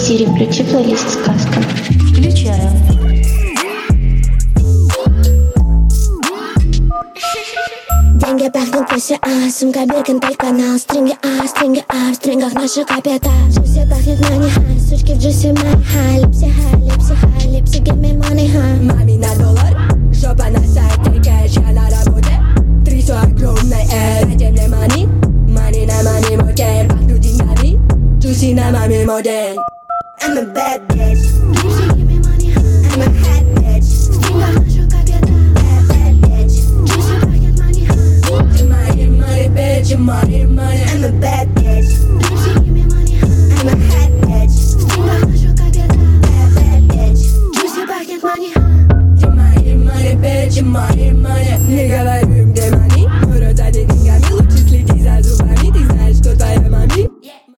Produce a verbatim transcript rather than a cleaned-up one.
Сири, включи плейлист «Сказка». Включаю. Деньги пахнут пусть а, сумка Биркин, канал, стринги а, стринги а, в стрингах наша капита. Джуси пахнет мани хай, сучки в джуси мани хай, липси хай, липси хай, липси give me money хай. Мами на доллар, жопа на сайте, кэш, я на работе. Трясу огромной эр, дайте мне мани, мани на мани мой гейм, пахну деньгами, джуси на маме модель. I'm a bad bitch, Lipsi give me money high, I'm a hot bitch, в стрингах наша капита. bad bad bitch. Джуси пахнет мани хай, Money, money, bitch, money, money. I'm a bad bitch. Lipsi